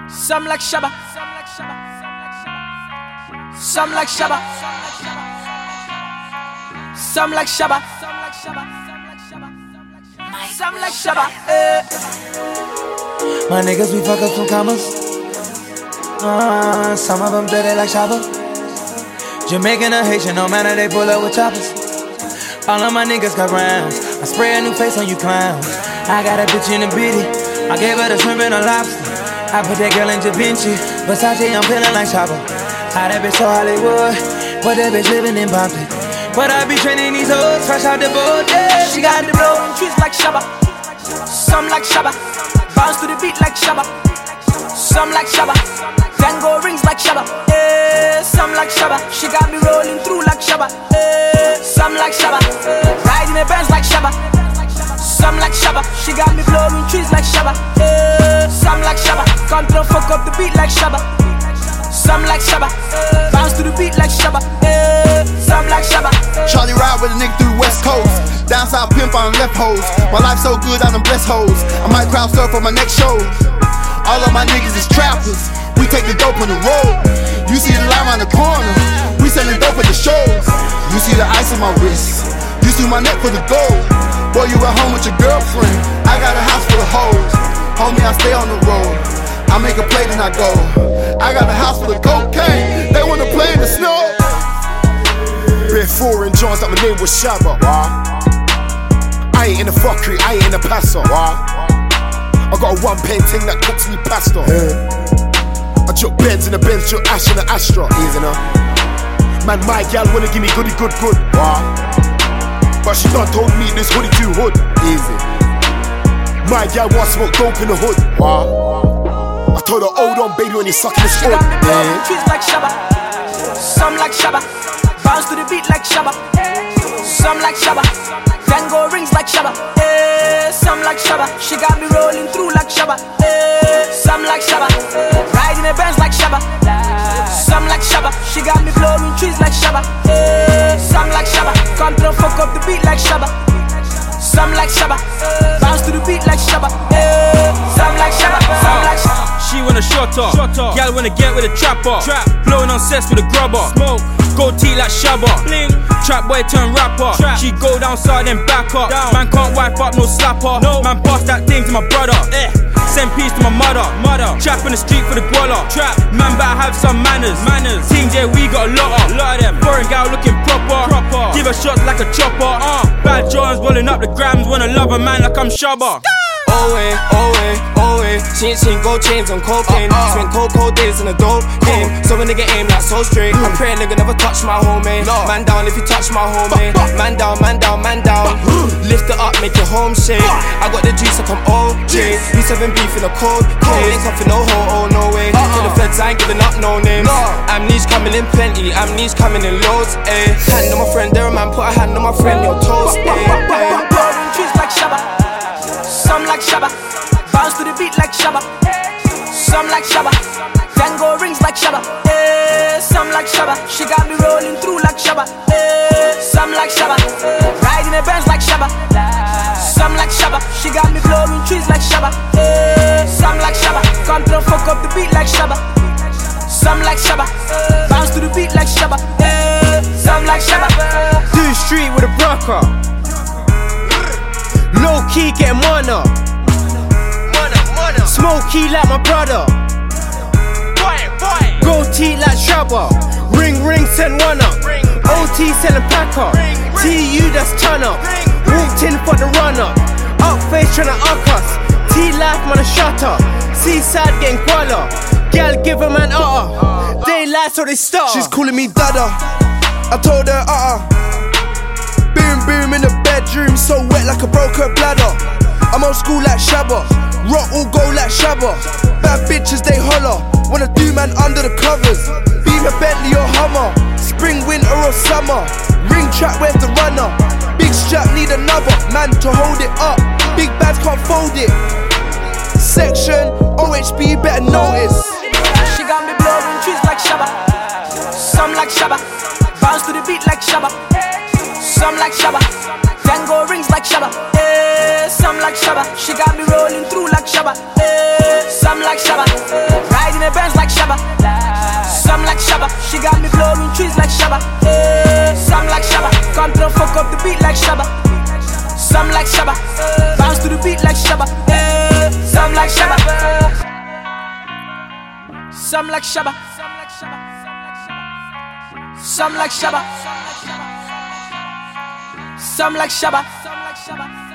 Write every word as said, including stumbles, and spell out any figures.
Some like Shabba, some like Shabba, some like Shabba, some like Shabba. Eh. My niggas, we fuck up some commas. Uh, some of them dirty like Shabba. Jamaican or Haitian, no matter, they pull up with choppers. All of my niggas got rounds. I spray a new face on you clowns. I got a bitch in a bitty. I gave her the shrimp and a lobster. I put that girl in Da Vinci. Versace, I'm feeling like Shabba. How that bitch so Hollywood, but that bitch living in Boston. But I be training these hoes fresh out the boat, yeah. She got the blowing trees like Shabba. Some like Shabba. Bounce to the beat like Shabba. Some like Shabba. Tango rings like Shabba. Yeah. Some like Shabba. She got me rolling through like Shabba. Yeah. Some like Shabba. Riding the Benz like Shabba. Some like Shabba. She got me blowing trees like Shabba. Yeah. Some like Shabba. Control fuck up the beat like Shabba. Some like Shabba. Bounce to the beat like Shabba. Yeah. Some like Shabba. Charlie ride with a nigga through the West Coast. Down south pimp on left hoes. My life so good I done bless hoes. I might crowd surf on my next show. All of my niggas is trappers. We take the dope on the road. You see the line on the corner. We selling dope at the shows. You see the ice on my wrist. You see my neck for the gold. Boy, you at home with your girlfriend. I got a house full of hoes. Homie, I stay on the road. I make a play then I go. I got a house full of cocaine. They wanna play in the snow. Red foreign Johns that my name was Shabba. I ain't in the fuckery, I ain't in the passer. I got a one pen thing that cooks me pasta. I chuck Benz in the Benz, chuck Ash in the Astra. Easy now. Man, my gal wanna give me goody good good. But she done told me this hoodie too hood. Easy. My gal want smoke dope in the hood. I told her, hold on baby when you sucking this foot. Trees like Shabba. Some like Shabba. Bounce to the beat like Shabba. Some like Shabba. Tango rings like Shabba. Yeah. Some like Shabba. She got me rolling through like Shabba. Yeah. Some like Shabba. Riding the Benz like Shabba. Some like Shabba. She got me blowing trees like Shabba. Yeah. Some like Shabba. Control fuck up the beat like Shabba. Some like Shabba. Bounce to the beat like Shabba. Yeah. Some like Shabba. Some like Shabba. She wanna shut up. Gal wanna get with a trapper. Trap. Blowing on sets with a grubber. Smoke. Gold teeth like Shabba. Bling. Trap boy turn rapper. Trap. She go down side then back up. Down. Man can't wipe up no slapper. No. Man bust that thing to my brother. Eh. Send peace to my mother. Mother. Trap in the street for the guala. Trap. Man better have some manners. Manners. Team J we got a lot of. Lot of them. Foreign gal looking proper. Proper. Give her shots like a chopper. Uh. Bad Johns rolling up the grams. Wanna love a man like I'm Shabba. Oh eh, oh eh, oh eh. Chin chin gold chains on cocaine. uh, uh. Spend cold cold days in a dope game. So a nigga aim like so straight. I pray a nigga never touch my homie. Man down if you touch my homie. Man down, man down, man down. Lift it up, make your home shake. I got the juice like I'm O J. B seven beef in a cold case. Nothing no ho, oh no way. To the feds I ain't giving up no names. Amnesia coming in plenty, amnesia coming in loads. Eh. Hand on my friend, there a man put a hand on my friend. Your toes. Eh. Trees like Shabba. Some like Shabba. Bounce to the beat like Shabba. Some like Shabba. Tango rings like Shabba. Yeah. Some like Shabba. She got me rolling through like Shabba. Yeah. Some like Shabba. Riding the Benz like Shabba. Some like Shabba. She got me blowing trees like Shabba. Yeah. Some like Shabba. Control fuck up the beat like Shabba. Some like Shabba. Bounce to the beat like Shabba. Yeah. Some like Shabba. Do street with a broker. Low key getting money. Smokey like my brother. Gold teeth like Shabba. Ring ring send one up. O T selling packer. T U that's turn up. Walked in for the run up. Up face tryna up us. T life man a shut up. Seaside getting guala. Gal give a man uh-uh. They lie so they start. She's calling me dada. I told her uh-uh. Boom boom in the bedroom, so wet like a broken bladder. I'm old school like Shabba. Rock all go like Shabba. Bad bitches they holler. Wanna do man under the covers. Beam a Bentley or Hummer. Spring, winter or summer. Ring track where's the runner. Big strap need another man to hold it up. Big bags can't fold it. Section O H B you better notice. She got me blowing trees like Shabba. Some like Shabba. Bounce to the beat like Shabba. Some like Shabba. Tango rings like Shabba. Yeah. Some like Shabba. She got me rolling through like Shabba. Yeah. Some like Shabba. Right in her bands like Shabba. Some like Shabba, she got me blowing trees like Shabba. Eh, some like Shabba, come through fuck up the beat like Shabba. Some like Shabba, bounce to the beat like Shabba. Eh, some like Shabba, some like Shabba, some like Shabba, some like Shabba.